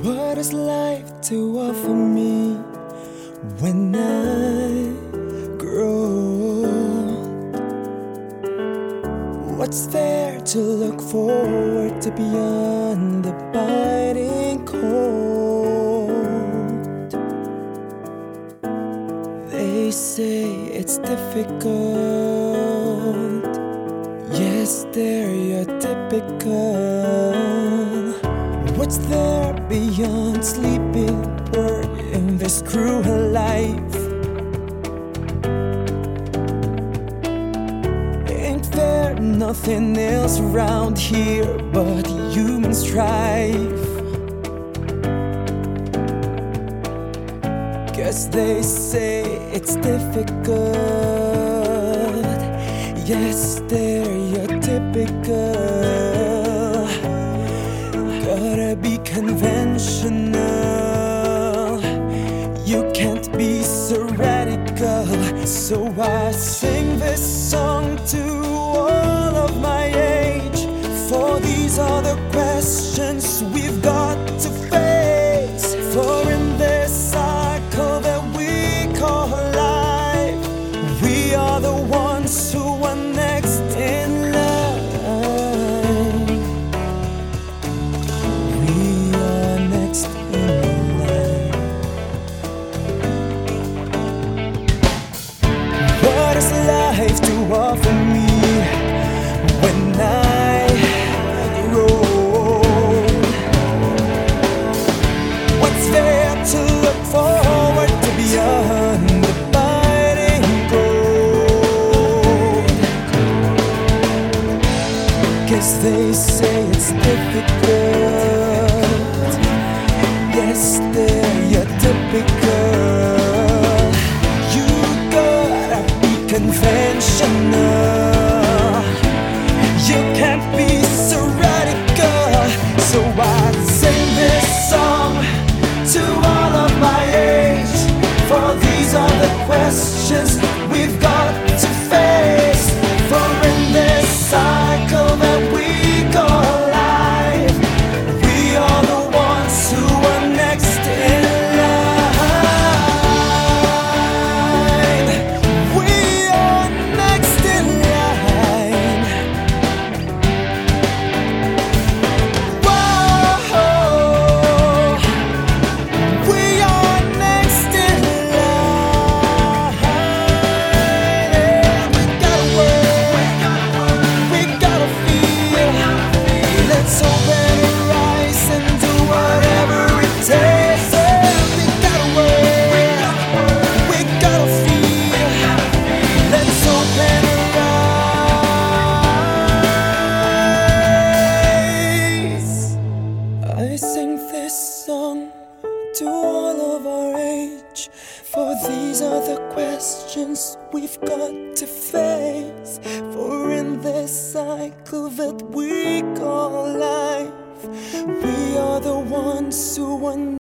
What is life to offer me when I grow? What's there to look forward to beyond the biting cold? They say it's difficult. Yes, they're your typical. What's there beyond sleeping bird in this cruel life? Ain't there nothing else around here but human strife? Guess they say it's difficult. Yes, they're your typical. Gotta be conventional. You can't be so radical. So I sing this song to all of my age, for these are the questions we've got to face. For in this cycle that we call life, we are the ones who are next in line. We are next in line. What is life to offer me when I grow? What's there to look forward to beyond the biting cold? Guess they say it's difficult. Yes, they're your typical. You gotta be conventional. You can't be so radical. So I sing this song to all of my age, for these are the questions we've got to face. For in this cycle that we call life, we are the ones who are next in line. We are next in line. Whoa, we are next in line. We gotta work, we gotta feel. Let's open our eyes and do whatever it takes. We gotta work, we gotta feel. Let's open our eyes. I sing this song to all of our age, for these are the questions we've got to face. For in this cycle that we call life, we are the ones who are